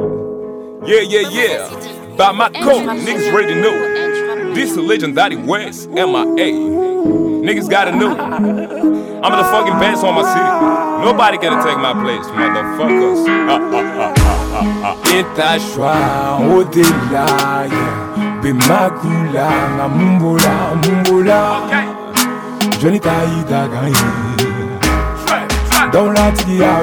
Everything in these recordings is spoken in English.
Yeah. By my code, niggas ready to know. This a legendary West, MIA. Niggas gotta know. I'm the fucking best on my city. Nobody gonna take my place, motherfuckers. Etashwa odela yeah. Bimakula nga mumbula Johnny Taïda gagne dans la tia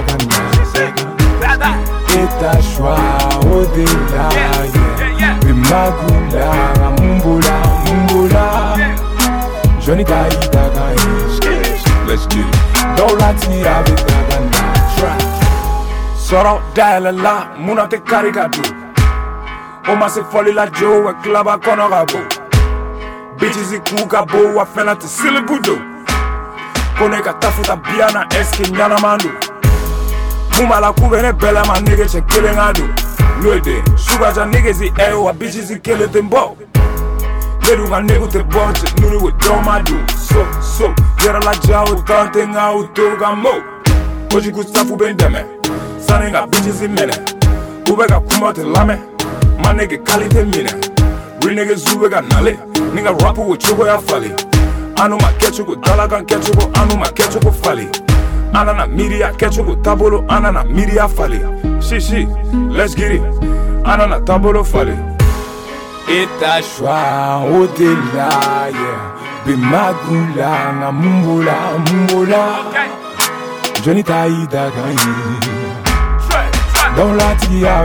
Gana Etashwa odela yeah. Bimakula nga mumbula Johnny Taïda gagne. Let's get it. Dans la tia Gana Soro dala la muna te karikatu Oma se foli la jo e klaba kono gabo Bitches ikuka bo wa fena te silibudo Kone ka tafuta biana eske nyana mandu Muma la kubene bela ma nigga che kile ngadu Noede, suga ja niggas i ewa bitches i kile tembo Ledu nga niggu te bonche, nuni we domadu So, yera la jau tante nga utoga mo Oji kustafu bendeme Saninga bitches in mene Ubega kumote lame My nigga kalite mine Real niggas ubega nale Nigga rapu with chugo ya fali Anu ma kechugo dalagan kechugo Anu ma kechugo fali Anana media kechugo tabolo Anana media fali Shi, let's get it Anana tabolo fali Etashwa odela yeah Bimagula nga mumbula Johnny Taïda gagne dans la tia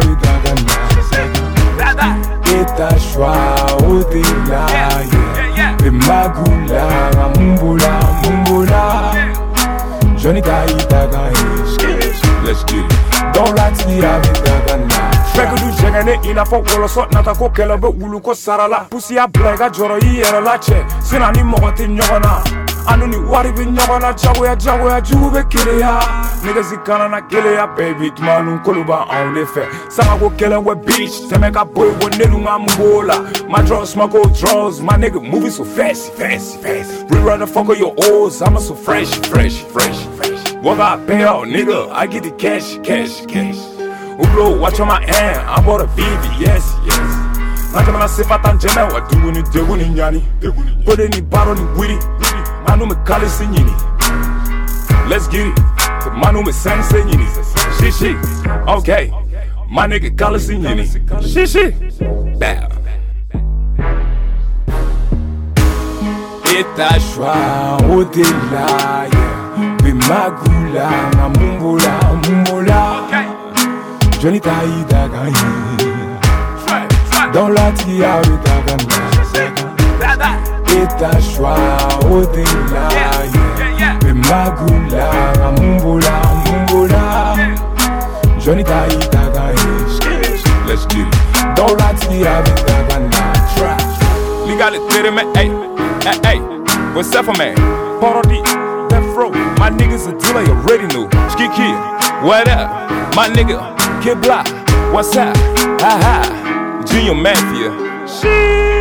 Gana Etashwa odela yeah. Bimagula nga mumbula Johnny Taïda gagne. Let's get it. Dans la tia Gana Fek du jengene ina fo woloso nata ko kelebe wulu ko sarala Pusi ya blega joro yi yere la che Sina ni mogoti nyogona Anu ni wari bi nyogona jagoya jugu be kireya Niggas i kana na kileya baby Tumanu koluba on le fe Sama ko kele we bitch Teme ka boy wo nelu nga mbola My drugs, my gold drugs My nigga moving so fast Rerun the fuck of your O's I'm so fresh What I pay out nigga I get the cash Ublo, watch on my hand, I bought a BB, yes Najama na sefata njeme, wa degu ni nyani Pode ni baro ni wiri, manu me kale se nyini Let's get it, manu me sen se nyini Shi, okay, my nigga kale se nyini Shi, bam Etashwa odela, yeah Bimagula nga mumbula Johnny Taïda gagne dans la tia Gana Etashwa odela yeah Bimagula nga mumbula Johnny Taïda gagne. Let's get it. Dans la tia Gana Liga le tere me, hey What's up man? Parody, Death Row My niggas a dealer, you already know. Skiki, what up? My nigga Kid Block, what's up? Ha Junior Mafia. Shit.